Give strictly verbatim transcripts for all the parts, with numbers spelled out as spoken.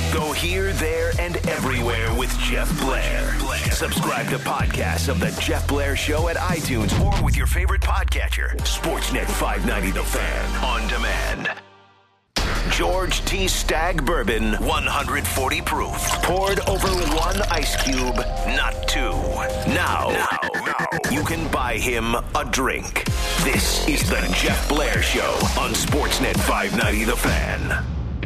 Go here, there, and everywhere with Jeff Blair. Subscribe to podcasts of The Jeff Blair Show at iTunes or with your favorite podcatcher. Sportsnet five ninety The Fan on demand. George T. Stagg Bourbon, one forty proof. Poured over one ice cube, not two. Now, now, now, you can buy him a drink. This is The Jeff Blair Show on Sportsnet five ninety The Fan.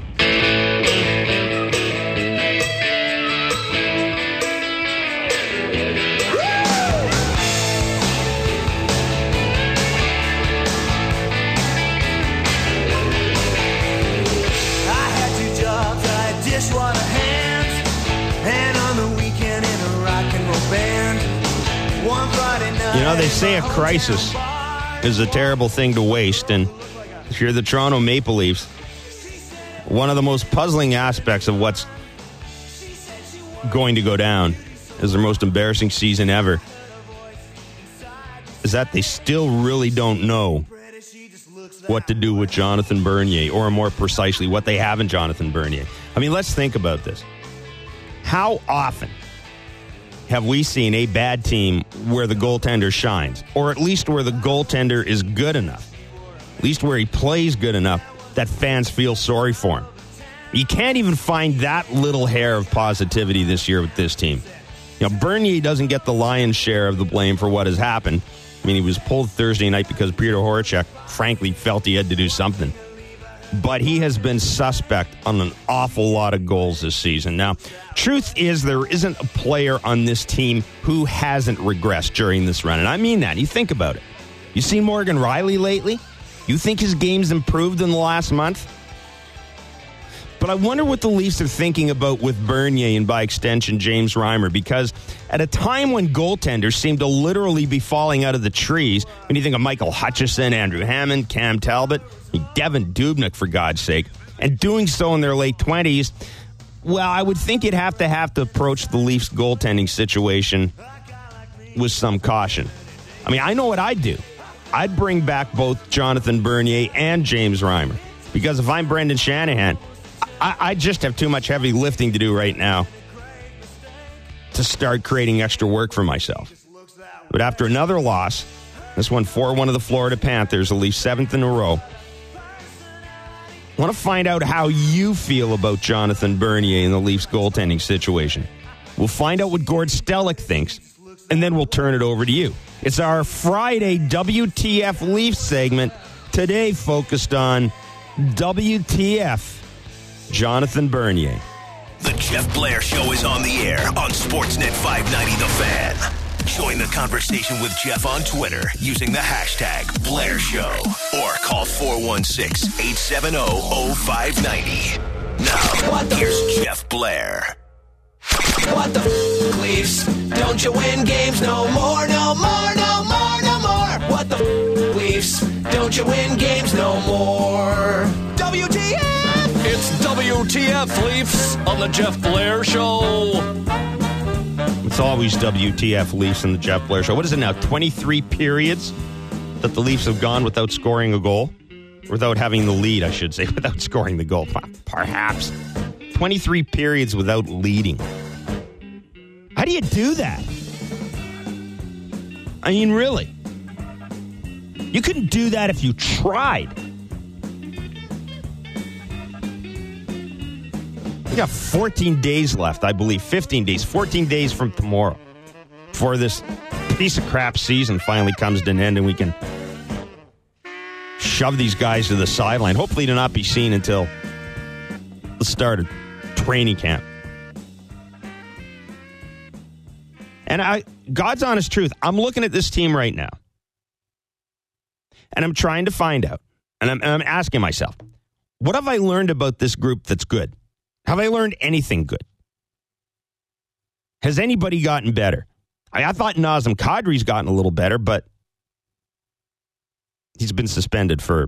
Dishwater hands, and on the weekend in a rock and roll band. One Friday night. You know, they say a crisis is a terrible thing to waste, and if you're the Toronto Maple Leafs, one of the most puzzling aspects of what's going to go down is their most embarrassing season ever is that they still really don't know what to do with Jonathan Bernier, or more precisely, what they have in Jonathan Bernier. I mean, let's think about this. How often have we seen a bad team where the goaltender shines, or at least where the goaltender is good enough, at least where he plays good enough that fans feel sorry for him? You can't even find that little hair of positivity this year with this team. You know, Bernier doesn't get the lion's share of the blame for what has happened. I mean, he was pulled Thursday night because Peter Horachek, frankly, felt he had to do something. But he has been suspect on an awful lot of goals this season. Now, truth is, there isn't a player on this team who hasn't regressed during this run. And I mean that. You think about it. You seen Morgan Rielly lately? You think his game's improved in the last month? But I wonder what the Leafs are thinking about with Bernier and, by extension, James Reimer, because at a time when goaltenders seem to literally be falling out of the trees, when you think of Michael Hutchison, Andrew Hammond, Cam Talbot, Devin Dubnyk, for God's sake, and doing so in their late twenties, well, I would think you'd have to have to approach the Leafs goaltending situation with some caution. I mean, I know what I'd do. I'd bring back both Jonathan Bernier and James Reimer, because if I'm Brendan Shanahan, I, I just have too much heavy lifting to do right now to start creating extra work for myself. But after another loss, this one four one of the Florida Panthers, the Leafs seventh in a row, I want to find out how you feel about Jonathan Bernier in the Leafs goaltending situation. We'll find out what Gord Stellick thinks, and then we'll turn it over to you. It's our Friday W T F Leafs segment, today focused on W T F Jonathan Bernier. The Jeff Blair Show is on the air on Sportsnet five ninety The Fan. Join the conversation with Jeff on Twitter using the hashtag Blair Show, or call four one six, eight seven zero, zero five nine zero. Now, here's Jeff Blair. What the f***, Leafs? Don't you win games no more, no more, no more, no more? What the f***, Leafs? Don't you win games no more? W T F! It's W T F Leafs on the Jeff Blair Show. It's always W T F Leafs on the Jeff Blair Show. What is it now, twenty-three periods that the Leafs have gone without scoring a goal? Without having the lead, I should say, without scoring the goal. Perhaps. twenty-three periods without leading. How do you do that? I mean, really? You couldn't do that if you tried. We got fourteen days left, I believe. fifteen days. fourteen days from tomorrow before this piece of crap season finally comes to an end and we can shove these guys to the sideline. Hopefully to not be seen until the start of training camp. And I, God's honest truth, I'm looking at this team right now. And I'm trying to find out. And I'm, and I'm asking myself, what have I learned about this group that's good? Have I learned anything good? Has anybody gotten better? I, I thought Nazem Kadri's gotten a little better, but he's been suspended for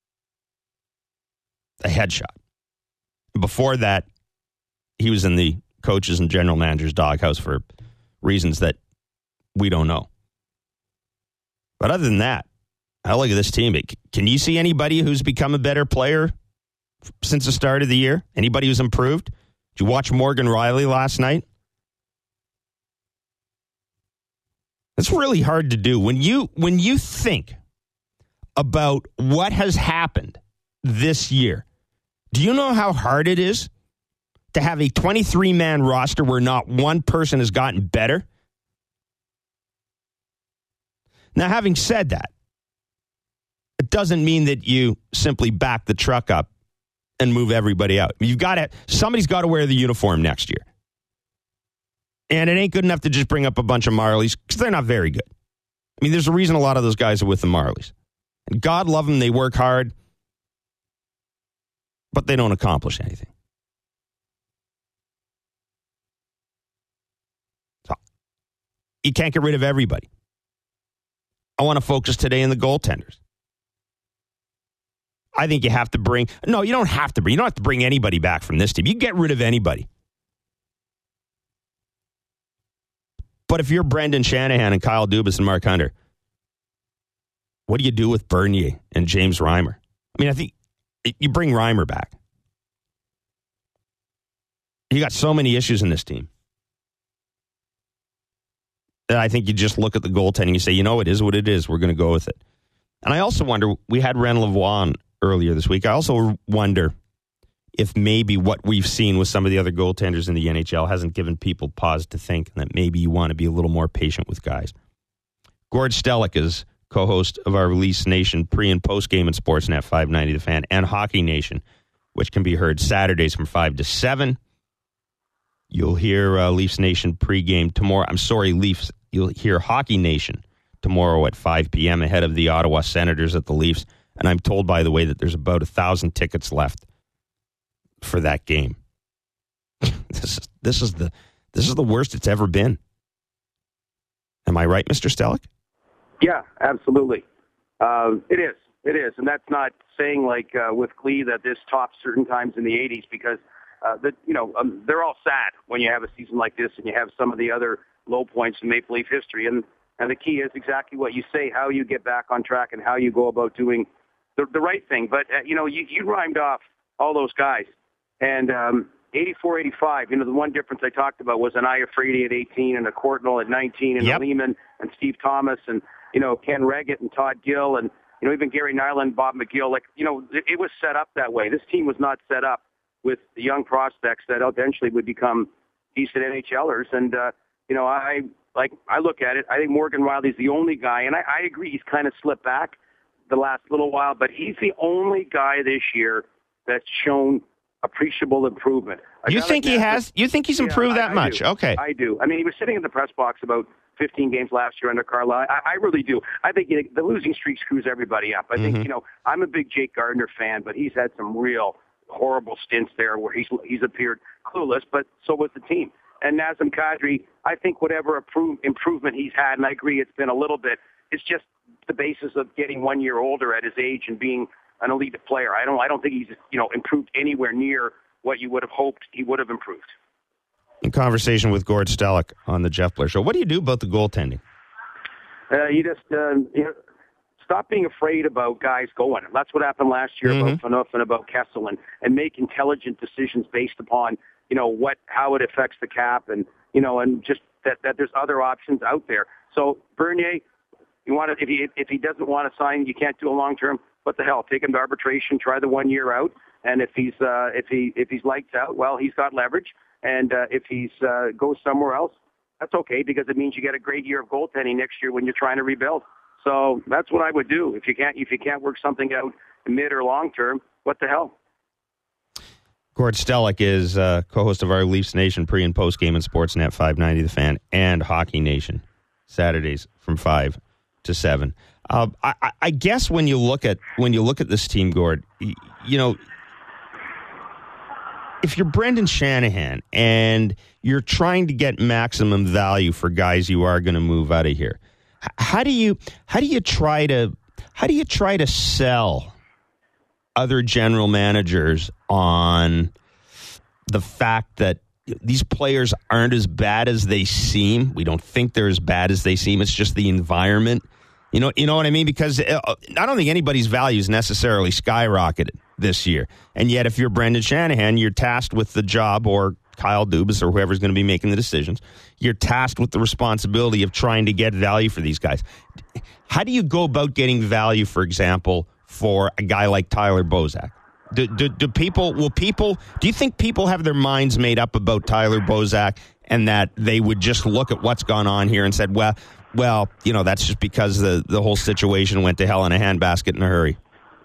a headshot. Before that, he was in the coaches and general managers' doghouse for reasons that we don't know. But other than that, I look at this team. Can you see anybody who's become a better player since the start of the year? Anybody who's improved? Did you watch Morgan Riley last night? It's really hard to do. When you when you think about what has happened this year, do you know how hard it is to have a twenty-three man roster where not one person has gotten better? Now, having said that, it doesn't mean that you simply back the truck up and move everybody out. You've got to, somebody's got to wear the uniform next year. And it ain't good enough to just bring up a bunch of Marlies because they're not very good. I mean, there's a reason a lot of those guys are with the Marlies. And God love them, they work hard, but they don't accomplish anything. So, you can't get rid of everybody. I want to focus today on the goaltenders. I think you have to bring... No, you don't have to bring... You don't have to bring anybody back from this team. You can get rid of anybody. But if you're Brendan Shanahan and Kyle Dubas and Mark Hunter, what do you do with Bernier and James Reimer? I mean, I think you bring Reimer back. You got so many issues in this team that I think you just look at the goaltending and you say, you know, it is what it is. We're going to go with it. And I also wonder, we had Ren Lavoie on earlier this week. I also wonder if maybe what we've seen with some of the other goaltenders in the N H L hasn't given people pause to think, and that maybe you want to be a little more patient with guys. Gord Stellick is co-host of our Leafs Nation pre- and post-game in Sportsnet five ninety The Fan and Hockey Nation, which can be heard Saturdays from five to seven. You'll hear uh, Leafs Nation pregame tomorrow. I'm sorry, Leafs. You'll hear Hockey Nation tomorrow at five p.m. ahead of the Ottawa Senators at the Leafs. And I'm told, by the way, that there's about a thousand tickets left for that game. this is this is the this is the worst it's ever been. Am I right, Mister Stellick? Yeah, absolutely. Uh, it is. It is, and that's not saying like uh, with Glee that this topped certain times in the eighties because uh, the you know um, they're all sad when you have a season like this and you have some of the other low points in Maple Leaf history. And and the key is exactly what you say: how you get back on track and how you go about doing the, the right thing. But uh, you know, you, you rhymed off all those guys. And um, eighty-four eighty-five, you know, the one difference I talked about was an Aya Frady at eighteen and a Courtnall at nineteen and yep. a Lehman and Steve Thomas and, you know, Ken Reggett and Todd Gill and, you know, even Gary Nyland, Bob McGill. Like, you know, it, it was set up that way. This team was not set up with the young prospects that eventually would become decent NHLers. And, uh, you know, I like I look at it. I think Morgan Riley's the only guy, and I, I agree he's kind of slipped back the last little while, but he's the only guy this year that's shown appreciable improvement. You think like he has? You think he's improved yeah, that I, I much? Do. Okay. I do. I mean, he was sitting in the press box about fifteen games last year under Carlisle. I, I really do. I think you know, the losing streak screws everybody up. I mm-hmm. think, you know, I'm a big Jake Gardner fan, but he's had some real horrible stints there where he's he's appeared clueless, but so was the team. And Nazem Kadri, I think whatever improve, improvement he's had, and I agree it's been a little bit, it's just the basis of getting one year older at his age and being an elite player. I don't I don't think he's, you know, improved anywhere near what you would have hoped he would have improved. In conversation with Gord Stellick on the Jeff Blair Show, what do you do about the goaltending? Uh, you just uh, you know, stop being afraid about guys going. That's what happened last year mm-hmm. about Phaneuf and about Kessel, and, and make intelligent decisions based upon, you know, what how it affects the cap, and you know, and just that, that there's other options out there. So Bernier, you want to, if he if he doesn't want to sign, you can't do a long term. What the hell? Take him to arbitration. Try the one year out, and if he's uh, if he if he's lights out, well, he's got leverage. And uh, if he's uh, goes somewhere else, that's okay because it means you get a great year of goaltending next year when you're trying to rebuild. So that's what I would do if you can't if you can't work something out mid or long term. What the hell? Gord Stellick is uh, co-host of our Leafs Nation pre and post game in Sportsnet five ninety The Fan and Hockey Nation Saturdays from five to seven. Uh, I, I guess when you look at when you look at this team, Gord, you, you know, if you're Brendan Shanahan and you're trying to get maximum value for guys you are going to move out of here, how do you how do you try to how do you try to sell other general managers on the fact that these players aren't as bad as they seem? We don't think they're as bad as they seem. It's just the environment. You know, you know what I mean? Because I don't think anybody's values necessarily skyrocketed this year. And yet, if you're Brendan Shanahan, you're tasked with the job or Kyle Dubas or whoever's going to be making the decisions. You're tasked with the responsibility of trying to get value for these guys. How do you go about getting value, for example, for a guy like Tyler Bozak? Do, do, do people, will people, do you think people have their minds made up about Tyler Bozak and that they would just look at what's gone on here and said, well, well, you know, that's just because the, the whole situation went to hell in a handbasket in a hurry?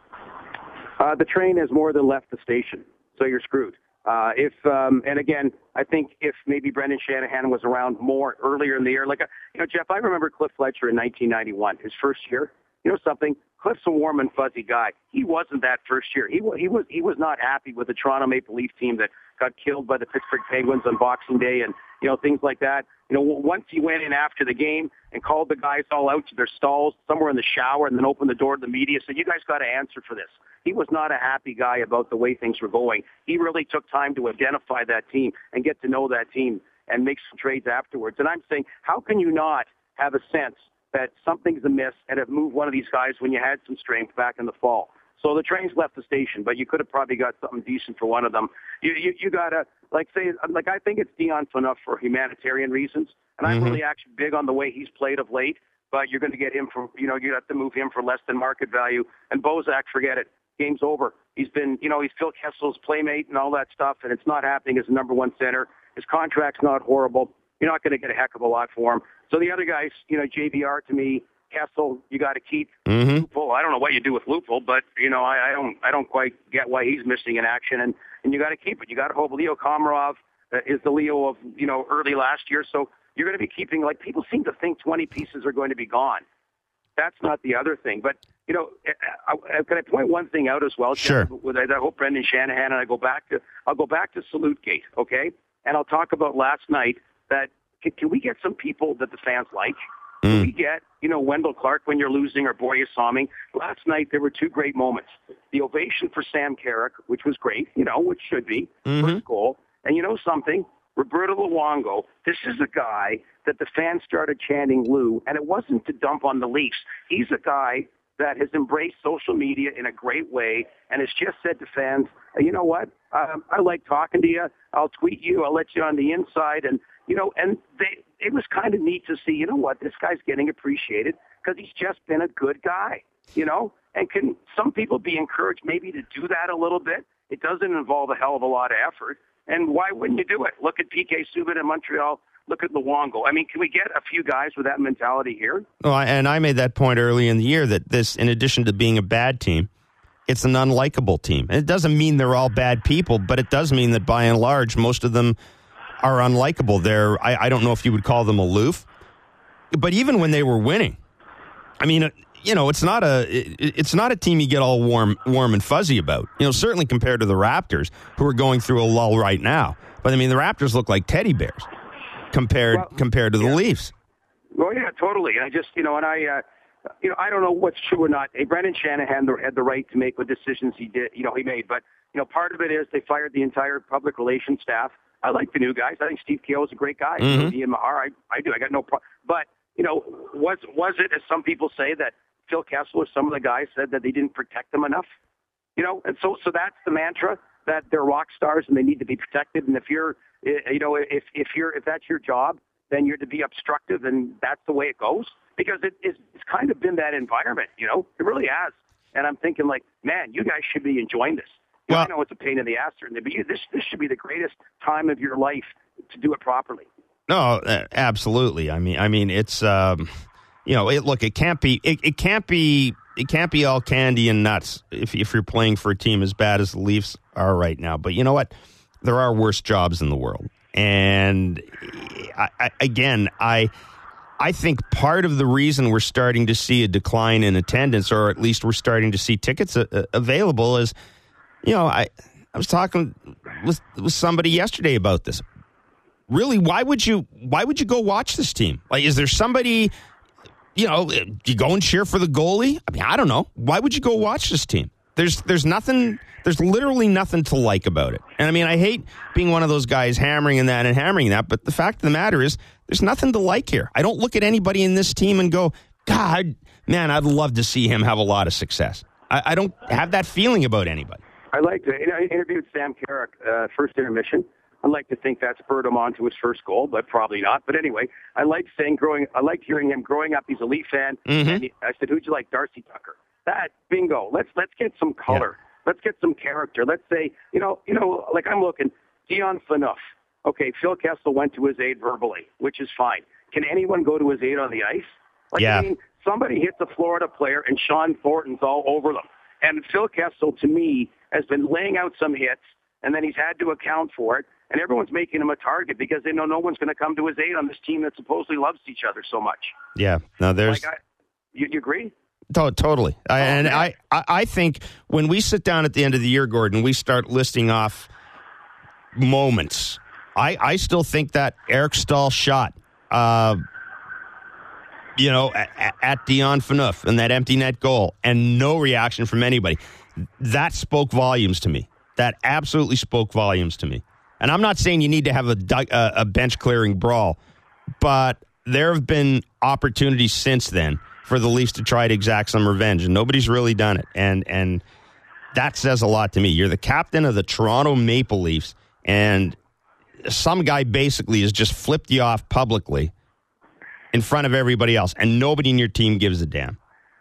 Uh, the train has more than left the station, so you're screwed. Uh, if um, and again, I think if maybe Brendan Shanahan was around more earlier in the year, like, uh, you know, Jeff, I remember Cliff Fletcher in nineteen ninety-one, his first year. You know something? Cliff's a warm and fuzzy guy. He wasn't that first year. He was he was he was not happy with the Toronto Maple Leaf team that got killed by the Pittsburgh Penguins on Boxing Day, and you know things like that. You know, once he went in after the game and called the guys all out to their stalls somewhere in the shower, and then opened the door to the media, said, "You guys got to answer for this." He was not a happy guy about the way things were going. He really took time to identify that team and get to know that team and make some trades afterwards. And I'm saying, how can you not have a sense that something's amiss and have moved one of these guys when you had some strength back in the fall? So the train's left the station, but you could have probably got something decent for one of them. You you, you got to, like, say, like, I think it's Dion Phaneuf for humanitarian reasons, and I'm mm-hmm. really actually big on the way he's played of late, but you're going to get him for, you know, you have to move him for less than market value. And Bozak, forget it. Game's over. He's been, you know, he's Phil Kessel's playmate and all that stuff, and it's not happening as a number one center. His contract's not horrible. You're not going to get a heck of a lot for him. So the other guys, you know, J V R to me, Kessel, you got to keep. Mm-hmm. Lupul, I don't know what you do with Lupul, but you know, I, I don't, I don't quite get why he's missing in action, and and you got to keep it. You got to hope Leo Komarov uh, is the Leo of, you know, early last year. So you're going to be keeping, like, people seem to think twenty pieces are going to be gone. That's not the other thing, but. You know, I, I, can I point one thing out as well? Sure. With, I hope Brendan Shanahan, and I go back to, I'll go back to Salute-gate, okay? And I'll talk about last night that, can, can we get some people that the fans like? Mm. Can we get, you know, Wendell Clark when you're losing, or Borje Salming? Last night, there were two great moments. The ovation for Sam Carrick, which was great, you know, which should be, mm-hmm. first goal. And you know something? Roberto Luongo, this is a guy that the fans started chanting Lou, and it wasn't to dump on the Leafs. He's a guy that has embraced social media in a great way and has just said to fans, hey, you know what, um, I like talking to you. I'll tweet you. I'll let you on the inside. And, you know, and they, it was kind of neat to see, you know what, this guy's getting appreciated because he's just been a good guy, you know, and can some people be encouraged maybe to do that a little bit? It doesn't involve a hell of a lot of effort. And why wouldn't you do it? Look at P K Subban in Montreal. Look at Luongo. I mean, can we get a few guys with that mentality here? Well, and I made that point early in the year that this, in addition to being a bad team, it's an unlikable team. And it doesn't mean they're all bad people, but it does mean that by and large, most of them are unlikable. They're, I, I don't know if you would call them aloof, but even when they were winning, I mean, you know, it's not a, it, it's not a team you get all warm, warm and fuzzy about. You know, certainly compared to the Raptors, who are going through a lull right now. But I mean, the Raptors look like teddy bears compared well, compared to the yeah. Leafs. Well, yeah, totally. I just, you know, and I, uh, you know, I don't know what's true or not. Hey, Brendan Shanahan had the right to make the decisions he did, you know, he made. But, you know, part of it is they fired the entire public relations staff. I like the new guys. I think Steve Keogh is a great guy. Mm-hmm. You know, Ian Mahar, I, I do. I got no problem. But, you know, was was it, as some people say, that Phil Kessel or some of the guys said that they didn't protect them enough? You know, and so so that's the mantra, that they're rock stars and they need to be protected. And if you're, you know, if if you're if that's your job, then you're to be obstructive, and that's the way it goes. Because it, it's, it's kind of been that environment, you know, it really has. And I'm thinking, like, man, you guys should be enjoying this. You well, know, I know it's a pain in the ass, but this this should be the greatest time of your life to do it properly. No, absolutely. I mean, I mean, it's um, you know, it, look, it can't be, it, it can't be. It can't be all candy and nuts if if you're playing for a team as bad as the Leafs are right now. But you know what? There are worse jobs in the world. And I, I, again, I I think part of the reason we're starting to see a decline in attendance, or at least we're starting to see tickets a, a, available, is, you know, I I was talking with with somebody yesterday about this. Really, why would you why would you go watch this team? Like, is there somebody? You know, do you go and cheer for the goalie? I mean, I don't know. Why would you go watch this team? There's there's nothing, there's literally nothing to like about it. And I mean, I hate being one of those guys hammering in that and hammering that, but the fact of the matter is there's nothing to like here. I don't look at anybody in this team and go, God, man, I'd love to see him have a lot of success. I, I don't have that feeling about anybody. I liked it. You know, I interviewed Sam Carrick, uh, first intermission. I like to think that spurred him on to his first goal, but probably not. But anyway, I like saying growing. I liked hearing him growing up. He's a Leaf fan, Mm-hmm. and he, I said, "Who'd you like?" Darcy Tucker. That bingo. Let's let's get some color. Yeah. Let's get some character. Let's say, you know, you know, like I'm looking, Dion Phaneuf. Okay, Phil Kessel went to his aid verbally, which is fine. Can anyone go to his aid on the ice? Like, Yeah. I mean, somebody hits a Florida player, and Sean Thornton's all over them. And Phil Kessel, to me, has been laying out some hits, and then he's had to account for it, and everyone's making him a target because they know no one's going to come to his aid on this team that supposedly loves each other so much. Yeah. No, there's... Like, I, you, you agree? To- totally. I, Oh, and man. I, I, I think when we sit down at the end of the year, Gordon, we start listing off moments. I, I still think that Eric Stahl shot, uh, you know, at, at Dion Phaneuf and that empty net goal and no reaction from anybody. That spoke volumes to me. That absolutely spoke volumes to me. And I'm not saying you need to have a, a, a bench clearing brawl, but there have been opportunities since then for the Leafs to try to exact some revenge, and nobody's really done it. And and that says a lot to me. You're the captain of the Toronto Maple Leafs, and some guy basically has just flipped you off publicly in front of everybody else, and nobody in your team gives a damn.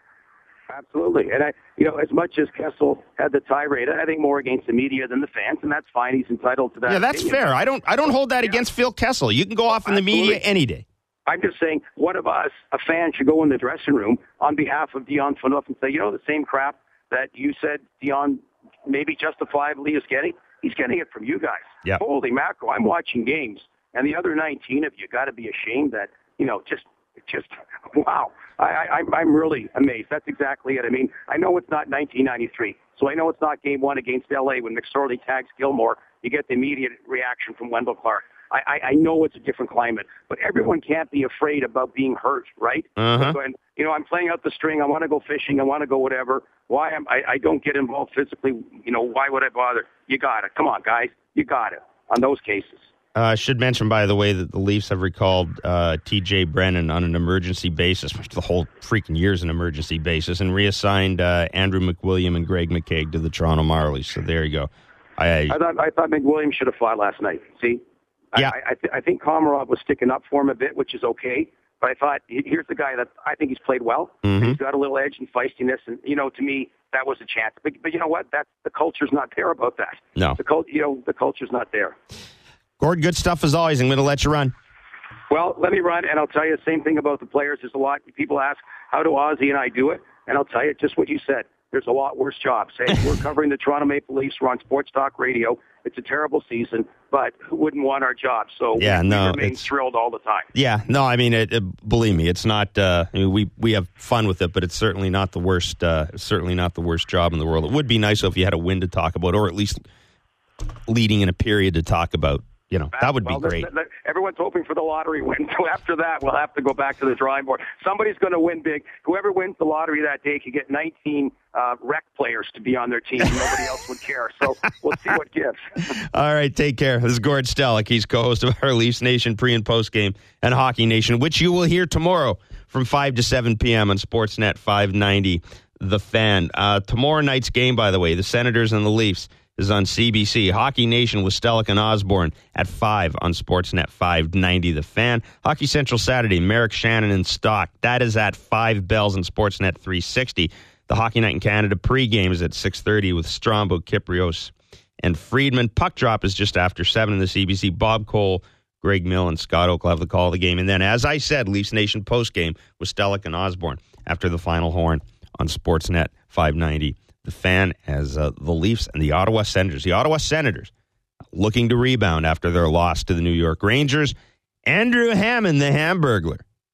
Absolutely. And, I, you know, as much as Kessel had the tirade, I think more against the media than the fans, and that's fine. He's entitled to that. Yeah, that's opinion. fair. I don't I don't hold that Yeah. against Phil Kessel. You can go off in the media Absolutely. any day. I'm just saying, one of us, a fan, should go in the dressing room on behalf of Dion Phaneuf and say, you know, the same crap that you said Dion maybe justifiably is getting, he's getting it from you guys. Yeah. Holy mackerel, I'm watching games, and the other nineteen of you got to be ashamed that, you know, just, just, wow. I, I, I'm, I'm really amazed. That's exactly it. I mean, I know it's not nineteen ninety-three, so I know it's not game one against L A when McSorley tags Gilmore. You get the immediate reaction from Wendell Clark. I, I, I know it's a different climate, but everyone can't be afraid about being hurt, right? Uh-huh. So, and, you know, I'm playing out the string. I want to go fishing. I want to go whatever. Why am I, I don't get involved physically? You know, why would I bother? You got it. Come on, guys. You got it on those cases. Uh, I should mention, by the way, that the Leafs have recalled uh, T J Brennan on an emergency basis, which the whole freaking year's an emergency basis, and reassigned uh, Andrew McWilliam and Greg McKaig to the Toronto Marlies. So there you go. I, I thought I thought McWilliams should have fought last night. See, Yeah. I I, th- I think Komarov was sticking up for him a bit, which is okay. But I thought he- here's the guy that I think he's played well. Mhm. He's got a little edge and feistiness, and you know, to me, that was a chance. But but you know what? That the culture's not there about that. No. the cult, you know, the culture's not there. Gord, good stuff as always. I'm going to let you run. Well, let me run, and I'll tell you the same thing about the players. There's a lot. People ask, how do Ozzy and I do it? And I'll tell you just what you said. There's a lot worse jobs. Hey, we're covering the Toronto Maple Leafs. We're on Sports Talk Radio. It's a terrible season, but who wouldn't want our job? So Yeah, we, no, we remain it's- thrilled all the time. Yeah, no, I mean, it, it, believe me, it's not. Uh, I mean, we we have fun with it, but it's certainly not the worst. Uh, certainly not the worst job in the world. It would be nice if you had a win to talk about, or at least leading in a period to talk about. You know, that would be Well, great. th- th- everyone's hoping for the lottery win. So after that, we'll have to go back to the drawing board. Somebody's going to win big. Whoever wins the lottery that day can get nineteen uh, rec players to be on their team. Nobody else would care. So we'll see what gives. All right, take care. This is Gord Stellick. He's co-host of our Leafs Nation pre- and post-game and Hockey Nation, which you will hear tomorrow from five to seven p.m. on Sportsnet five ninety, The Fan. Uh, tomorrow night's game, by the way, the Senators and the Leafs, is on C B C. Hockey Nation with Stellick and Osborne at five on Sportsnet five ninety, The Fan. Hockey Central Saturday, Merrick, Shannon, and Stock. That is at five bells on Sportsnet three sixty. The Hockey Night in Canada pregame is at six thirty with Strombo, Kyprios, and Friedman. Puck drop is just after seven in the C B C. Bob Cole, Greg Mill, and Scott Oak will have the call of the game. And then, as I said, Leafs Nation postgame with Stellick and Osborne after the final horn on Sportsnet five ninety. The Fan, as uh, the Leafs and the Ottawa Senators. The Ottawa Senators looking to rebound after their loss to the New York Rangers. Andrew Hammond, the Hamburglar,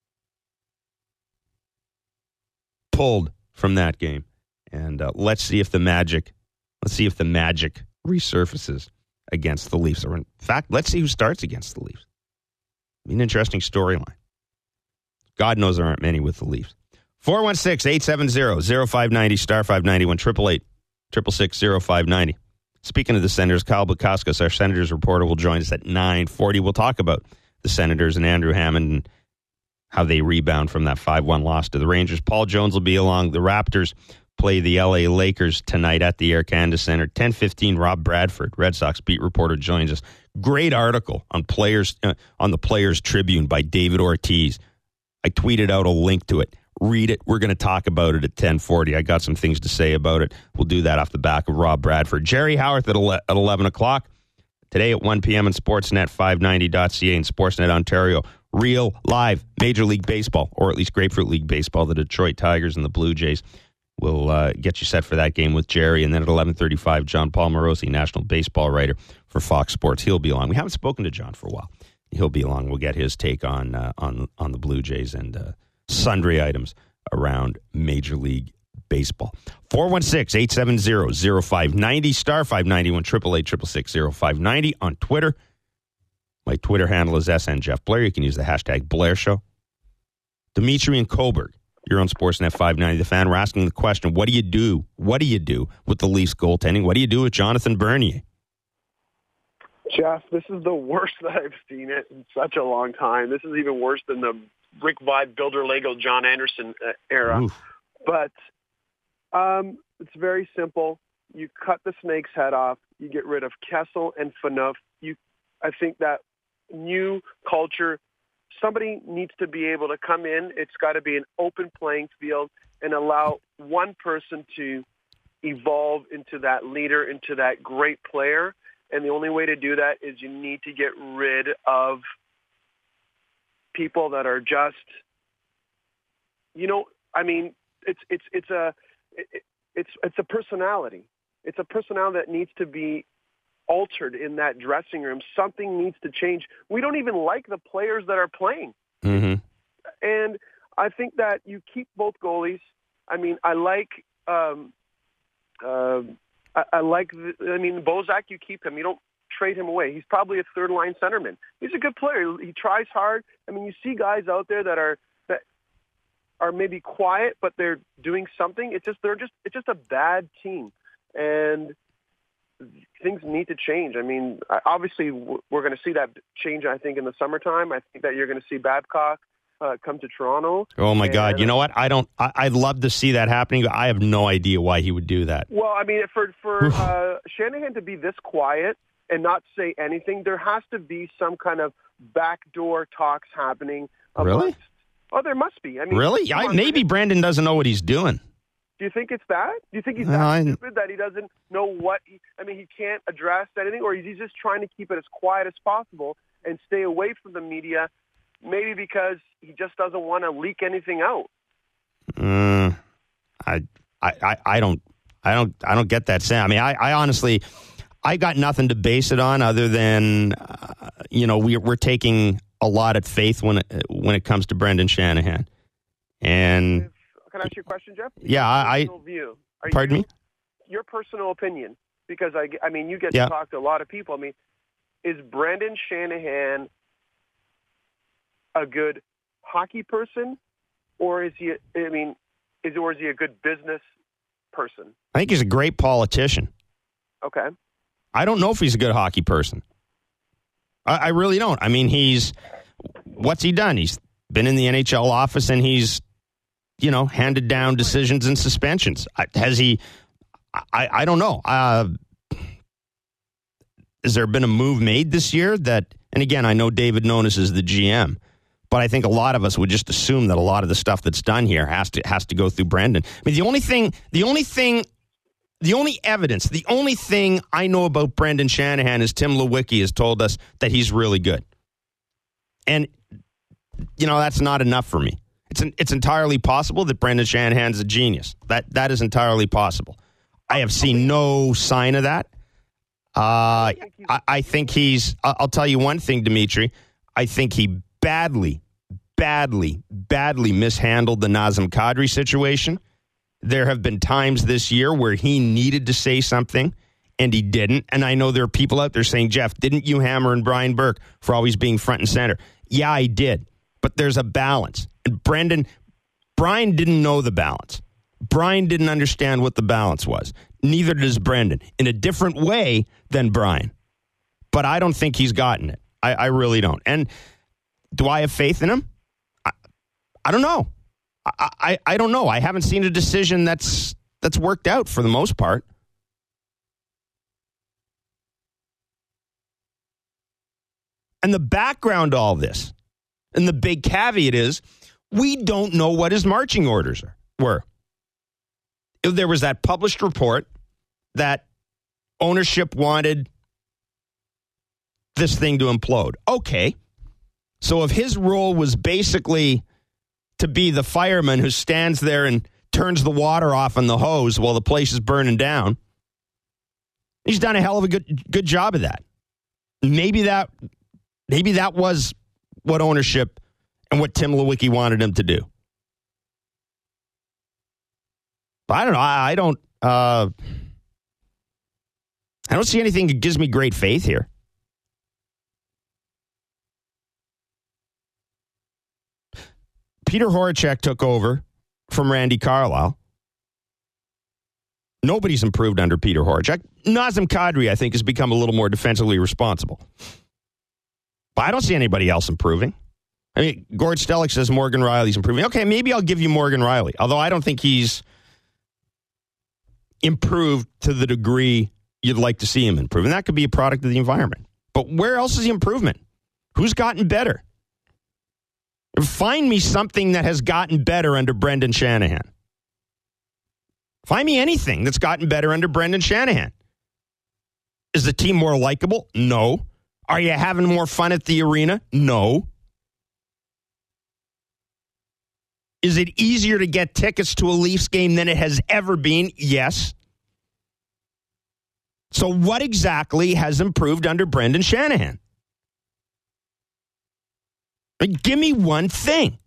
pulled from that game. And uh, let's see if the magic, let's see if the magic resurfaces against the Leafs. Or in fact, let's see who starts against the Leafs. An interesting storyline. God knows there aren't many with the Leafs. four one six, eight seven zero, zero five nine zero, star five ninety-one, eight eight eight, six six six, zero five nine zero. Speaking of the Senators, Kyle Bukauskas, our Senators reporter, will join us at nine forty. We'll talk about the Senators and Andrew Hammond and how they rebound from that five one loss to the Rangers. Paul Jones will be along. The Raptors play the L A Lakers tonight at the Air Canada Center. ten fifteen, Rob Bradford, Red Sox beat reporter, joins us. Great article on players uh, on the Players Tribune by David Ortiz. I tweeted out a link to it. Read it. We're going to talk about it at ten forty. I got some things to say about it. We'll do that off the back of Rob Bradford. Jerry Howarth at eleven o'clock. Today at one p.m. on Sportsnet five ninety dot c a and Sportsnet Ontario. Real, live Major League Baseball, or at least Grapefruit League Baseball. The Detroit Tigers and the Blue Jays will uh, get you set for that game with Jerry. And then at eleven thirty-five, John Paul Morosi, national baseball writer for Fox Sports. He'll be along. We haven't spoken to John for a while. He'll be along. We'll get his take on uh, on on the Blue Jays and uh, sundry items around Major League Baseball. four one six, eight seven zero, zero five nine zero, star five ninety-one, eight eight eight, six six six, zero five nine zero on Twitter. My Twitter handle is S N Jeff Blair. You can use the hashtag Blair Show. Dimitri and Coburg, you're on Sportsnet five ninety The Fan. We're asking the question, what do you do? What do you do with the Leafs goaltending? What do you do with Jonathan Bernier? Jeff, this is the worst that I've seen it in such a long time. This is even worse than the Rick Vibe, Builder Lego, John Anderson uh, era. Oof. But um, it's very simple. You cut the snake's head off. You get rid of Kessel and Phaneuf. You, I think that new culture, somebody needs to be able to come in. It's got to be an open playing field and allow one person to evolve into that leader, into that great player. And the only way to do that is you need to get rid of people that are just, you know, I mean, it's it's it's a it, it's it's a personality. It's a personality that needs to be altered in that dressing room. Something needs to change. We don't even like the players that are playing. Mm-hmm. And I think that you keep both goalies. I mean, I like, um, uh, I, I like. The, I mean, Bozak, you keep him. You don't trade him away. He's probably a third line centerman. He's a good player. He tries hard. I mean, you see guys out there that are that are maybe quiet, but they're doing something. It's just they're just it's just a bad team, and things need to change. I mean, obviously, we're going to see that change, I think, in the summertime. I think that you're going to see Babcock uh, come to Toronto. Oh, my and, God. You know what? I don't, I, I'd love to see that happening. I have no idea why he would do that. Well, I mean, for, for uh, Shanahan to be this quiet and not say anything, there has to be some kind of backdoor talks happening. Amongst, really? Oh, there must be. I mean, really? I, maybe Brandon doesn't know what he's doing. Do you think it's that? Do you think he's No, that I- stupid that he doesn't know what he, I mean, he can't address anything, or is he just trying to keep it as quiet as possible and stay away from the media, maybe because he just doesn't want to leak anything out? Uh, I, I, I, I don't, I don't, I don't get that sense. I mean, I, I honestly, I got nothing to base it on other than, uh, you know, we, we're taking a lot at faith when it, when it comes to Brendan Shanahan. And Can I ask you a question, Jeff? yeah, I, Personal view. Are pardon you, me? Your personal opinion, because I, I mean, you get Yeah. to talk to a lot of people. I mean, is Brendan Shanahan a good hockey person, or is he? I mean, is or is he a good business person? I think he's a great politician. Okay. I don't know if he's a good hockey person. I, I really don't. I mean, he's, what's he done? He's been in the N H L office and he's, you know, handed down decisions and suspensions. I, has he, I, I don't know. Uh, has there been a move made this year that, and again, I know David Nonis is the G M, but I think a lot of us would just assume that a lot of the stuff that's done here has to, has to go through Brendan. I mean, the only thing, the only thing, the only evidence, the only thing I know about Brendan Shanahan is Tim Lewicki has told us that he's really good. And, you know, that's not enough for me. It's an, it's entirely possible that Brendan Shanahan's a genius. That That is entirely possible. I have seen no sign of that. Uh, I, I think he's, I'll tell you one thing, Dimitri. I think he badly, badly, badly mishandled the Nazem Kadri situation. There have been times this year where he needed to say something and he didn't. And I know there are people out there saying, Jeff, didn't you hammer in Brian Burke for always being front and center? Yeah, I did. But there's a balance. And Brendan, Brian didn't know the balance. Brian didn't understand what the balance was. Neither does Brendan, in a different way than Brian. But I don't think he's gotten it. I, I really don't. And do I have faith in him? I, I don't know. I, I, I don't know. I haven't seen a decision that's that's worked out for the most part. And the background to all this, and the big caveat is, we don't know what his marching orders are, were. There was that published report that ownership wanted this thing to implode. Okay. So if his role was basically to be the fireman who stands there and turns the water off on the hose while the place is burning down, he's done a hell of a good good job of that. Maybe that maybe that was what ownership and what Tim Lewicki wanted him to do. But I don't know. I, I don't. Uh, I don't see anything that gives me great faith here. Peter Horachek took over from Randy Carlyle. Nobody's improved under Peter Horachek. Nazem Kadri, I think, has become a little more defensively responsible. But I don't see anybody else improving. I mean, Gord Stellick says Morgan Riley's improving. Okay, maybe I'll give you Morgan Riley, although I don't think he's improved to the degree you'd like to see him improve. And that could be a product of the environment. But where else is the improvement? Who's gotten better? Find me something that has gotten better under Brendan Shanahan. Find me anything that's gotten better under Brendan Shanahan. Is the team more likable? No. Are you having more fun at the arena? No. Is it easier to get tickets to a Leafs game than it has ever been? Yes. So what exactly has improved under Brendan Shanahan? Give me one thing.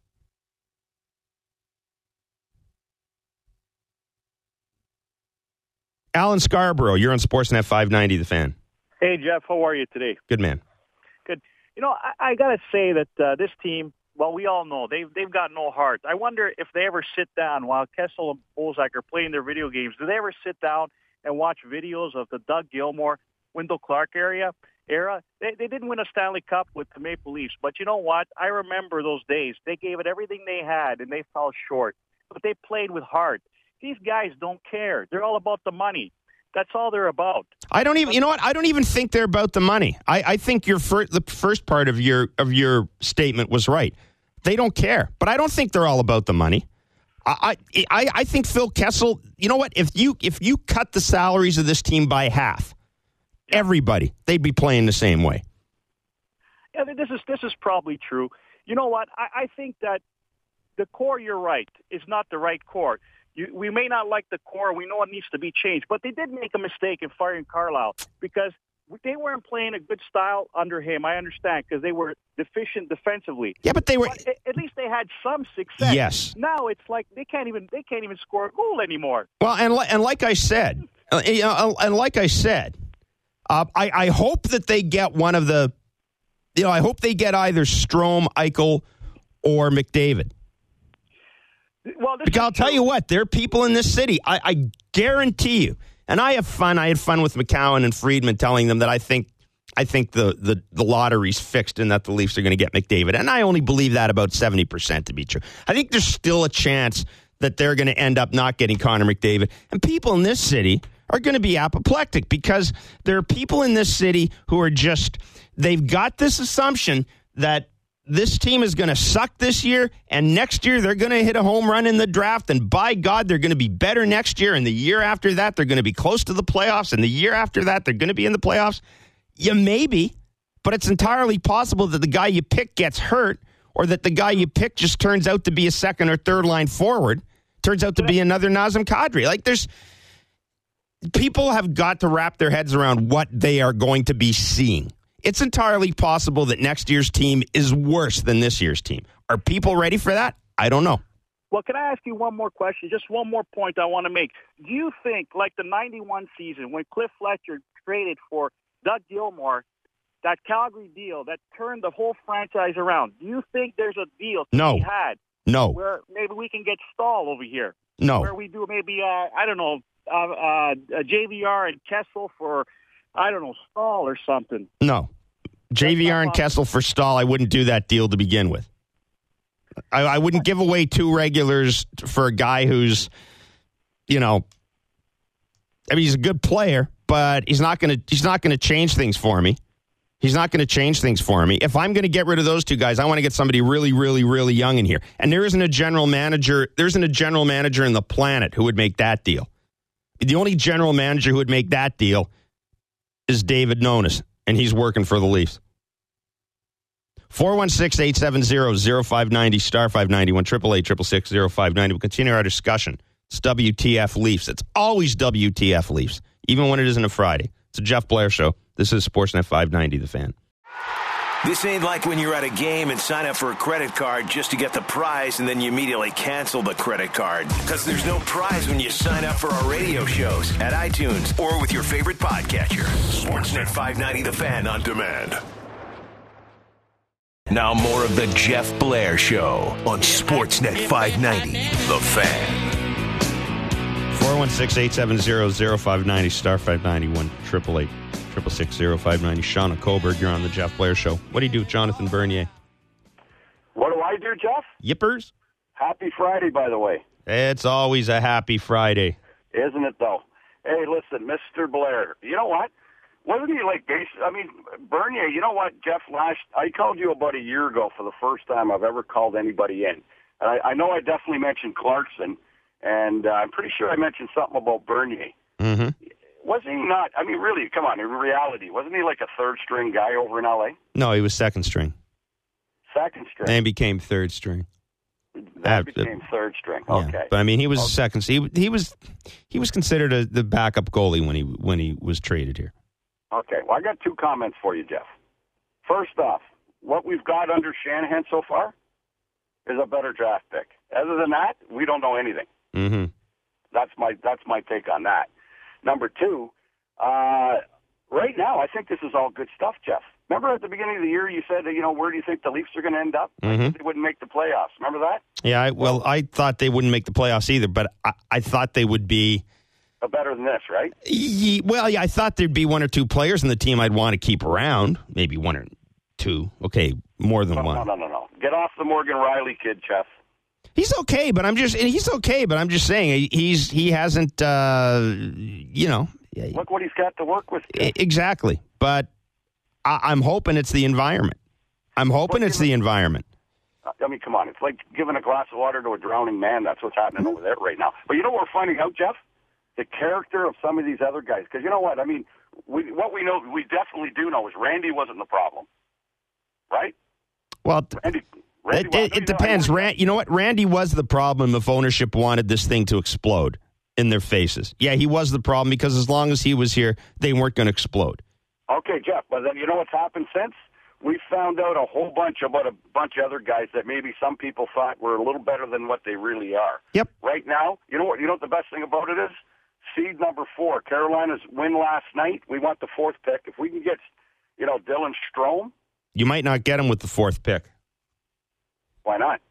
Alan Scarborough, you're on Sportsnet five ninety, The Fan. Hey, Jeff, how are you today? Good, man. Good. You know, I, I got to say that uh, this team, well, we all know, they've, they've got no heart. I wonder if they ever sit down while Kessel and Bozak are playing their video games, do they ever sit down and watch videos of the Doug Gilmour, Wendell Clark area? era? They, they didn't win a Stanley Cup with the Maple Leafs, but you know what? I remember those days. They gave it everything they had, and they fell short. But they played with heart. These guys don't care. They're all about the money. That's all they're about. I don't even, you know what? I don't even think they're about the money. I, I think your fir- the first part of your of your statement was right. They don't care, but I don't think they're all about the money. I I, I think Phil Kessel. You know what? If you if you cut the salaries of this team by half, everybody, they'd be playing the same way. Yeah, this is this is probably true. You know what? I, I think that the core, you're right, is not the right core. You, we may not like the core. We know it needs to be changed. But they did make a mistake in firing Carlisle because they weren't playing a good style under him. I understand, because they were deficient defensively. Yeah, but they were. But at least they had some success. Yes. Now it's like they can't even they can't even score a goal anymore. Well, and and like I said, uh, you know, and like I said, uh, I I hope that they get one of the, you know, I hope they get either Strome, Eichel, or McDavid. Well, because I'll tell you what, there are people in this city, I, I guarantee you, and I have fun. I had fun with McCowan and Friedman telling them that I think I think the, the, the lottery's fixed and that the Leafs are going to get McDavid. And I only believe that about seventy percent to be true. I think there's still a chance that they're going to end up not getting Connor McDavid. And people in this city are going to be apoplectic because there are people in this city who are just, they've got this assumption that this team is going to suck this year, and next year they're going to hit a home run in the draft, and by God, they're going to be better next year, and the year after that, they're going to be close to the playoffs, and the year after that, they're going to be in the playoffs. Yeah, maybe, but it's entirely possible that the guy you pick gets hurt, or that the guy you pick just turns out to be a second or third line forward, turns out to be another Nazem Kadri. Like, there's people have got to wrap their heads around what they are going to be seeing. It's entirely possible that next year's team is worse than this year's team. Are people ready for that? I don't know. Well, can I ask you one more question? Just one more point I want to make. Do you think, like the ninety-one season, when Cliff Fletcher traded for Doug Gilmour, that Calgary deal that turned the whole franchise around, do you think there's a deal to no. be had? No. Where maybe we can get Stahl over here? No. Where we do maybe, uh, I don't know, uh, uh, J V R and Kessel for, I don't know, Stahl or something. No. J V R and Kessel for Stahl, I wouldn't do that deal to begin with. I, I wouldn't give away two regulars for a guy who's, you know, I mean, he's a good player, but he's not going to he's not going to change things for me. He's not going to change things for me. If I'm going to get rid of those two guys, I want to get somebody really, really, really young in here. And there isn't a general manager. There isn't a general manager in the planet who would make that deal. The only general manager who would make that deal is David Nonis, and he's working for the Leafs. four one six, eight seven zero, zero five nine zero, star five ninety-one, eight eight eight, six six six, zero five nine zero. We'll continue our discussion. It's W T F Leafs. It's always W T F Leafs, even when it isn't a Friday. It's a Jeff Blair Show. This is Sportsnet five ninety, The Fan. This ain't like when you're at a game and sign up for a credit card just to get the prize and then you immediately cancel the credit card. Because there's no prize when you sign up for our radio shows at iTunes or with your favorite podcatcher. Sportsnet five ninety, The Fan on demand. Now more of the Jeff Blair Show on Sportsnet five ninety, The Fan. four one six, eight seven zero, zero five nine zero, star five ninety-one, eight eight eight, six six six, zero five nine zero. Sean Coburg, you're on the Jeff Blair Show. What do you do, Jonathan Bernier? What do I do, Jeff? Yippers? Happy Friday, by the way. It's always a happy Friday. Isn't it, though? Hey, listen, Mister Blair, you know what? Wasn't he like base? I mean, Bernier, you know what, Jeff? Last I called you about a year ago for the first time I've ever called anybody in. And I, I know I definitely mentioned Clarkson, and uh, I'm pretty sure I mentioned something about Bernier. Mm-hmm. Wasn't he not? I mean, really, come on, in reality, wasn't he like a third-string guy over in L A? No, he was second string. Second string. And became third string. That became third string. Yeah. Okay, But I mean, he was okay. second. He he was he was considered a, the backup goalie when he when he was traded here. Okay, well, I got two comments for you, Jeff. First off, what we've got under Shanahan so far is a better draft pick. Other than that, we don't know anything. Mm-hmm. That's my that's my take on that. Number two, uh, right now, I think this is all good stuff, Jeff. Remember at the beginning of the year you said, you know, where do you think the Leafs are going to end up? Mm-hmm. I think they wouldn't make the playoffs. Remember that? Yeah, I, well, I thought they wouldn't make the playoffs either, but I, I thought they would be... Uh, better than this, right? Ye, well, yeah, I thought there'd be one or two players in the team I'd want to keep around. Maybe one or two. Okay, more than no, one. No, no, no, no. Get off the Morgan Riley kid, Jeff. He's okay, but I'm just he's okay, but I'm just saying he's he hasn't uh, you know. Look what he's got to work with. Jeff. Exactly, but I, I'm hoping it's the environment. I'm hoping it's the environment. I mean, come on, it's like giving a glass of water to a drowning man. That's what's happening over there right now. But you know what we're finding out, Jeff? The character of some of these other guys. Because you know what? I mean, we, what we know, we definitely do know is Randy wasn't the problem, right? Well, Randy, Randy it, it, it depends. Rand, you know what? Randy was the problem if ownership wanted this thing to explode in their faces. Yeah, he was the problem because as long as he was here, they weren't going to explode. Okay, Jeff. But then you know what's happened since? We found out a whole bunch about a bunch of other guys that maybe some people thought were a little better than what they really are. Yep. Right now, you know what? You know what the best thing about it is? Seed number four, Carolina's win last night. We want the fourth pick. If we can get, you know, Dylan Strome. You might not get him with the fourth pick. Why not?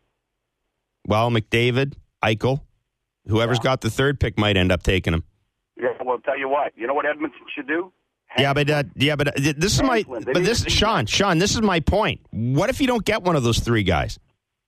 Well, McDavid, Eichel, whoever's Yeah. got the third pick might end up taking him. Yeah, well, I'll tell you what. You know what Edmonton should do? Yeah, but uh, yeah, but uh, this is my Hanklin. They but need this to- Sean, Sean, this is my point. What if you don't get one of those three guys?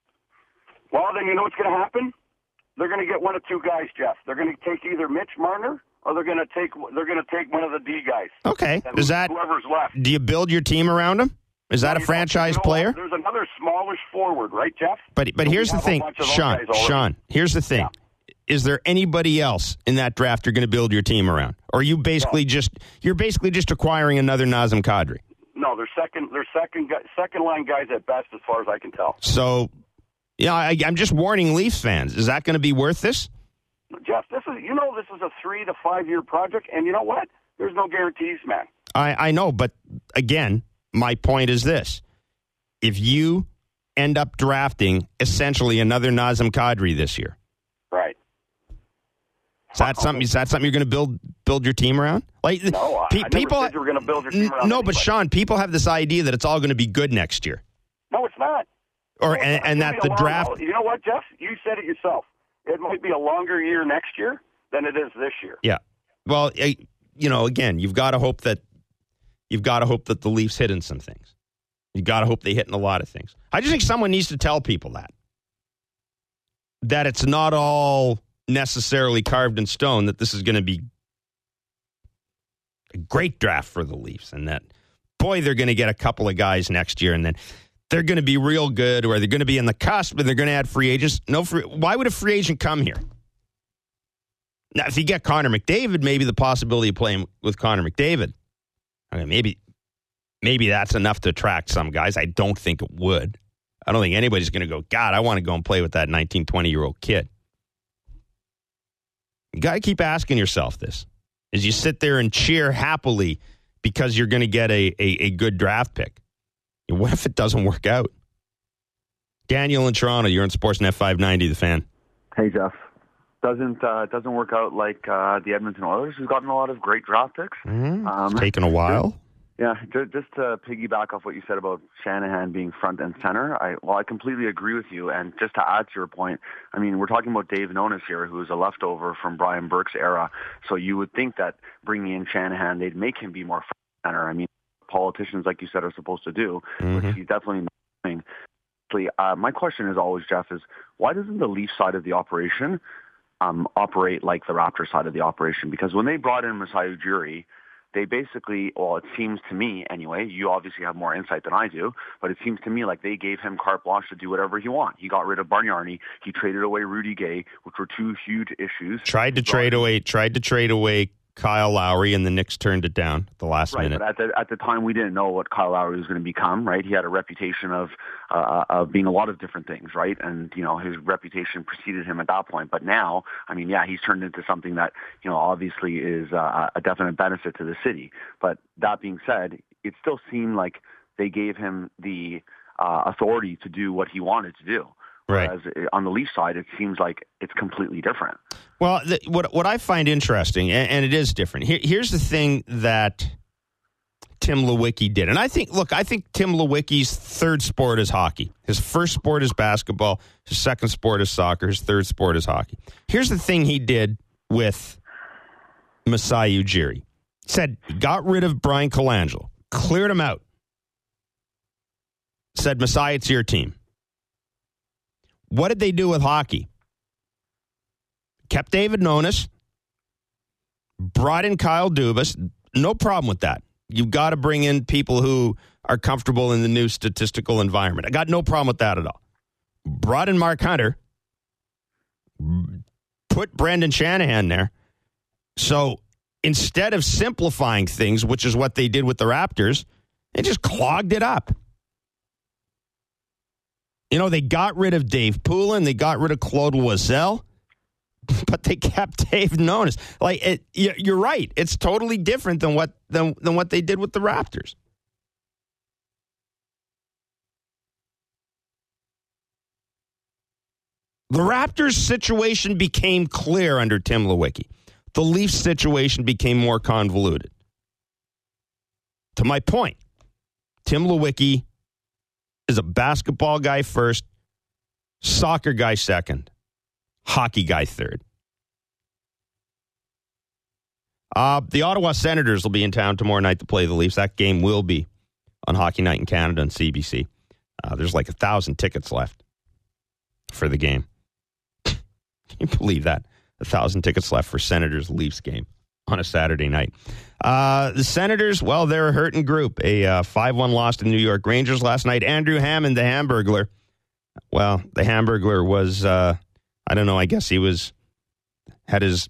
Well, then you know what's going to happen? They're going to get one of two guys, Jeff. They're going to take either Mitch Marner or they're going to take they're going to take one of the D guys. Okay, And is that whoever's left? do you build your team around him? Is that a You know- franchise you know player? what? There's another smallish forward, right, Jeff? But but So we here's the have a thing, bunch of those Sean. guys already. Sean, here's the thing. Is there anybody else in that draft you're going to build your team around? Or are you basically just you're basically just acquiring another Nazem Kadri? No, they're second. They're second. gu- Second line guys at best, as far as I can tell. So, yeah, I, I'm just warning Leafs fans. Is that going to be worth this? Jeff, this is you know this is a three to five year project, and you know what? There's no guarantees, man. I, I know, but again, my point is this. If you end up drafting essentially another Nazem Kadri this year, Right. is that something is that something you're going to build build your team around? Like No, I, pe- I never people said you were going to build your team N- around No, but anybody. Sean, people have this idea that it's all going to be good next year. No, it's not. Or No, it's and, not. and It's that gonna the be a draft long- You know what, Jeff? You said it yourself. It might be a longer year next year than it is this year. Yeah. Well, eh, you know, again, you've got to hope that you've got to hope that the Leafs hit in some things. You got to hope they hit in a lot of things. I just think someone needs to tell people that that it's not all necessarily carved in stone that this is going to be a great draft for the Leafs, and that, boy, they're going to get a couple of guys next year, and then they're going to be real good, or they're going to be in the cusp, but they're going to add free agents. No, free, why would a free agent come here? Now, if you get Connor McDavid, maybe the possibility of playing with Connor McDavid, I mean, maybe, maybe that's enough to attract some guys. I don't think it would. I don't think anybody's going to go, God, I want to go and play with that nineteen, twenty-year-old kid. You got to keep asking yourself this as you sit there and cheer happily because you're going to get a, a, a good draft pick. What if it doesn't work out? Daniel in Toronto, you're on Sportsnet five ninety, The Fan. Hey, Jeff. Doesn't uh, doesn't work out like uh, the Edmonton Oilers, who's gotten a lot of great draft picks. Mm-hmm. Um, it's taken a while. Yeah, just to piggyback off what you said about Shanahan being front and center, I well, I completely agree with you. And just to add to your point, I mean, we're talking about Dave Nonis here, who's a leftover from Brian Burke's era. So you would think that bringing in Shanahan, they'd make him be more front and center. I mean, politicians, like you said, are supposed to do, mm-hmm. which he's definitely not doing. Uh, my question is always, Jeff, is why doesn't the Leafs side of the operation um, operate like the Raptors side of the operation? Because when they brought in Masai Ujiri, they basically, well, it seems to me anyway, you obviously have more insight than I do, but it seems to me like they gave him carte blanche to do whatever he wants. He got rid of Bargnani. He traded away Rudy Gay, which were two huge issues. Tried to trade away, tried to trade away Kyle Lowry, and the Knicks turned it down at the last right, minute. But at the, at the time, we didn't know what Kyle Lowry was going to become, right? He had a reputation of uh, of being a lot of different things, right? And, you know, his reputation preceded him at that point. But now, I mean, yeah, he's turned into something that, you know, obviously is uh, a definite benefit to the city. But that being said, it still seemed like they gave him the uh, authority to do what he wanted to do. Right. Whereas on the Leafs side, it seems like it's completely different. Well, the, what what I find interesting, and, and it is different, here, here's the thing that Tim Lewicki did. And I think, look, I think Tim Lewicki's third sport is hockey. His first sport is basketball. His second sport is soccer. His third sport is hockey. Here's the thing he did with Masai Ujiri. He said he got rid of Brian Colangelo, cleared him out, said, Masai, it's your team. What did they do with hockey? Kept David Nonis, brought in Kyle Dubas. No problem with that. You've got to bring in people who are comfortable in the new statistical environment. I got no problem with that at all. Brought in Mark Hunter, put Brendan Shanahan there. So instead of simplifying things, which is what they did with the Raptors, they just clogged it up. You know, they got rid of Dave Poulin. They got rid of Claude Loiselle. But they kept Dave Nonis. Like, it, you're right. It's totally different than what than, than what they did with the Raptors. The Raptors' situation became clear under Tim Lewicki. The Leafs' situation became more convoluted. To my point, Tim Lewicki is a basketball guy first, soccer guy second, hockey guy third. Uh, the Ottawa Senators will be in town tomorrow night to play the Leafs. That game will be on Hockey Night in Canada on C B C. Uh, there's like a thousand tickets left for the game. Can you believe that? A thousand tickets left for Senators-Leafs game on a Saturday night. Uh, the Senators, well, they're a hurting group. A uh, five one loss to the New York Rangers last night. Andrew Hammond, the Hamburglar. Well, the Hamburglar was, uh, I don't know, I guess he was, had his,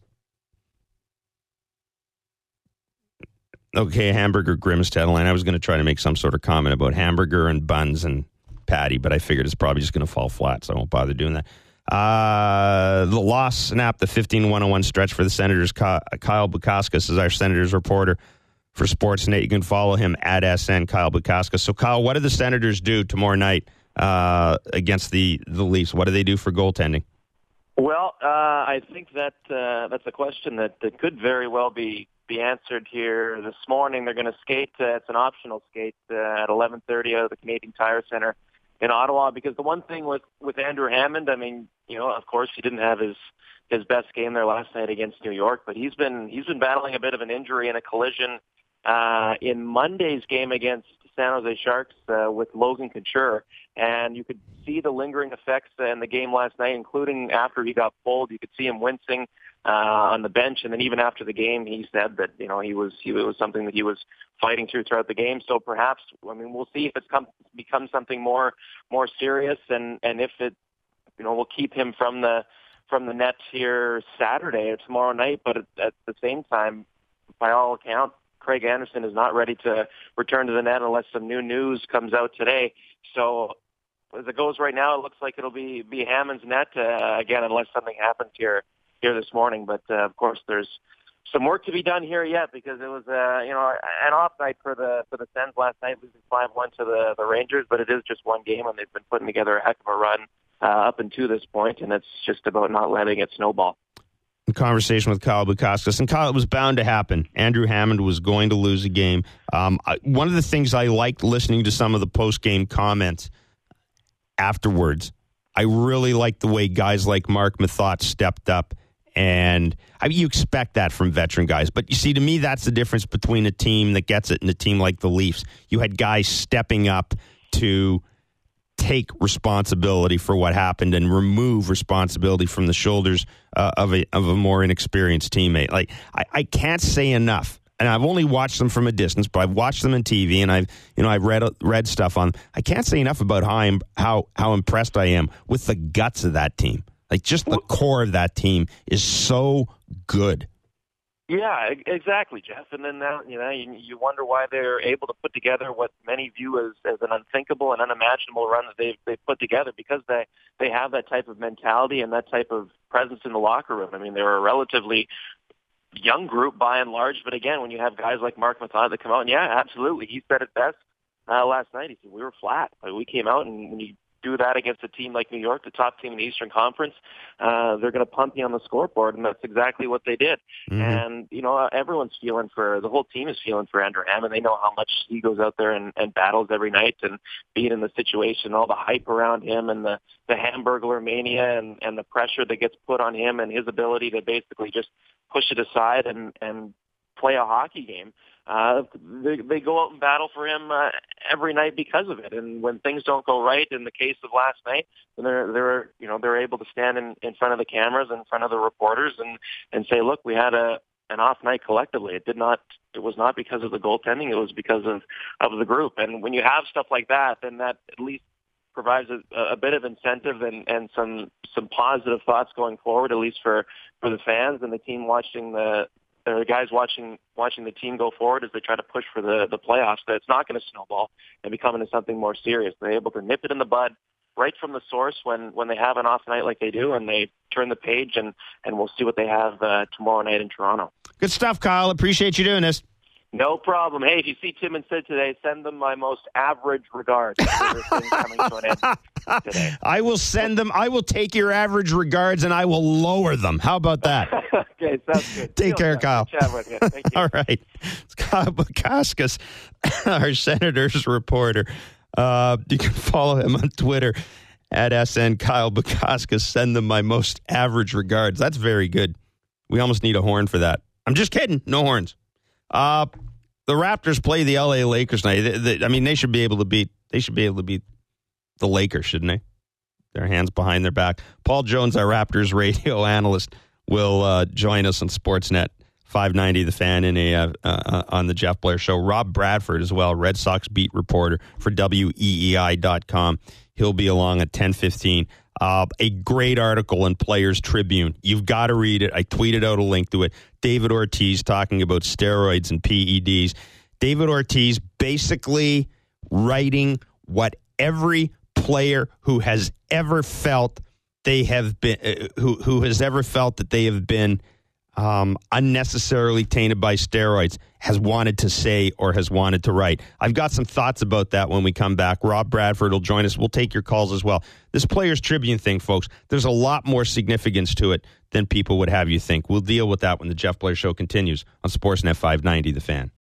okay, hamburger Grimm's headline. I was going to try to make some sort of comment about hamburger and buns and patty, but I figured it's probably just going to fall flat, so I won't bother doing that. Uh, the loss snapped the fifteen one oh one stretch for the Senators. Kyle Bukauskas is our Senators reporter for Sportsnet. You can follow him at S N Kyle Bukauskas. So, Kyle, what do the Senators do tomorrow night uh, against the, the Leafs? What do they do for goaltending? Well, uh, I think that uh, that's a question that, that could very well be, be answered here this morning. They're going to skate. Uh, it's an optional skate uh, at eleven thirty out of the Canadian Tire Center in Ottawa, because the one thing with, with Andrew Hammond, I mean, you know, of course he didn't have his, his best game there last night against New York, but he's been he's been battling a bit of an injury and a collision uh, in Monday's game against San Jose Sharks uh, with Logan Couture, and you could see the lingering effects in the game last night, including after he got pulled. You could see him wincing. uh, on the bench. And then even after the game, he said that, you know, he was, he, it was something that he was fighting through throughout the game. So perhaps, I mean, we'll see if it's come, become something more, more serious, and, and if it, you know, will keep him from the, from the net here Saturday or tomorrow night. But at, at the same time, by all accounts, Craig Anderson is not ready to return to the net unless some new news comes out today. So as it goes right now, it looks like it'll be, be Hammond's net, uh, again, unless something happens here, here this morning. But, uh, of course, there's some work to be done here yet, because it was, uh, you know, an off night for the, for the Sens last night, losing five one to the, the Rangers, but it is just one game, and they've been putting together a heck of a run, uh, up until this point, and it's just about not letting it snowball. Conversation with Kyle Bukauskas, and Kyle, it was bound to happen. Andrew Hammond was going to lose a game. Um, I, one of the things I liked listening to some of the post-game comments afterwards, I really liked the way guys like Mark Methot stepped up, and I mean, you expect that from veteran guys, but you see, to me, that's the difference between a team that gets it and a team like the Leafs. You had guys stepping up to take responsibility for what happened and remove responsibility from the shoulders uh, of a of a more inexperienced teammate. Like, I, I can't say enough, and I've only watched them from a distance, but I've watched them on T V, and I've you know I've read read stuff on. I can't say enough about how I'm, how how impressed I am with the guts of that team. Like, just the core of that team is so good. Yeah, exactly, Jeff. And then now, you know, you, you wonder why they're able to put together what many view as, as an unthinkable and unimaginable run that they've, they've put together, because they, they have that type of mentality and that type of presence in the locker room. I mean, they're a relatively young group by and large, but again, when you have guys like Mark Methot that come out, and yeah, absolutely, he said it best uh, last night. He said, we were flat. Like, we came out, and when you do that against a team like New York, the top team in the Eastern Conference, uh, they're going to pump you on the scoreboard, and that's exactly what they did. Mm-hmm. And, you know, everyone's feeling for, the whole team is feeling for Andrew Hammond. They know how much he goes out there and, and battles every night, and being in the situation, all the hype around him, and the, the Hamburglar mania, and, and the pressure that gets put on him, and his ability to basically just push it aside and, and play a hockey game. Uh, they, they go out and battle for him uh, every night because of it. And when things don't go right, in the case of last night, they're they're you know they're able to stand in, in front of the cameras, in front of the reporters, and and say, look, we had a an off night collectively. It did not. It was not because of the goaltending. It was because of of the group. And when you have stuff like that, then that at least provides a, a bit of incentive and, and some some positive thoughts going forward, at least for, for the fans and the team watching the. The guys watching watching the team go forward as they try to push for the, the playoffs, that it's not going to snowball and become into something more serious. They're able to nip it in the bud right from the source when, when they have an off night like they do, and they turn the page, and, and we'll see what they have uh, tomorrow night in Toronto. Good stuff, Kyle. Appreciate you doing this. No problem. Hey, if you see Tim and Sid today, send them my most average regards. Coming to an end today. I will send them. I will take your average regards, and I will lower them. How about that? Okay, sounds good. Take Feel care, good. Kyle. Chat with you. Thank you. All right. It's Kyle Bukauskas, our Senators reporter. Uh, you can follow him on Twitter at S N Kyle Bukauskas. Send them my most average regards. That's very good. We almost need a horn for that. I'm just kidding. No horns. Uh, the Raptors play the L A Lakers tonight. They, they, I mean, they should be able to beat. They should be able to beat the Lakers, shouldn't they? Their hands behind their back. Paul Jones, our Raptors radio analyst, will uh, join us on Sportsnet five ninety The Fan in a uh, uh, on the Jeff Blair Show. Rob Bradford as well, Red Sox beat reporter for W E E I dot com. He'll be along at ten fifteen. Uh, a great article in Players Tribune. You've got to read it. I tweeted out a link to it. David Ortiz talking about steroids and P E Ds. David Ortiz basically writing what every player who has ever felt they have been, uh, who who has ever felt that they have been um, unnecessarily tainted by steroids has wanted to say or has wanted to write. I've got some thoughts about that when we come back. Rob Bradford will join us. We'll take your calls as well. This Players Tribune thing, folks, there's a lot more significance to it than people would have you think. We'll deal with that when the Jeff Blair Show continues on Sportsnet five ninety The Fan.